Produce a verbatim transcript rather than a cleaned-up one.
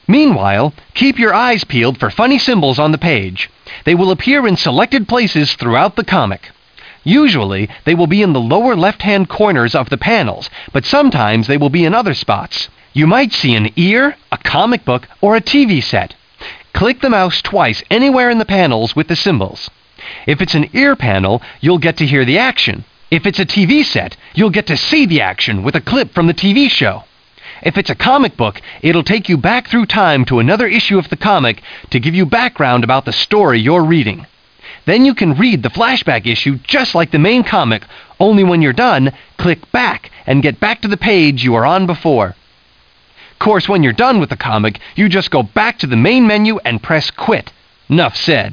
Meanwhile, keep your eyes peeled for funny symbols on the page. They will appear in selected places throughout the comic. Usually, they will be in the lower left-hand corners of the panels, but sometimes they will be in other spots. You might see an ear, a comic book, or a T V set. Click the mouse twice anywhere in the panels with the symbols. If it's an ear panel, you'll get to hear the action. If it's a T V set, you'll get to see the action with a clip from the T V show. If it's a comic book, it'll take you back through time to another issue of the comic to give you background about the story you're reading. Then you can read the flashback issue just like the main comic, only when you're done, click back and get back to the page you were on before. Of course, when you're done with the comic, you just go back to the main menu and press quit. Nuff said.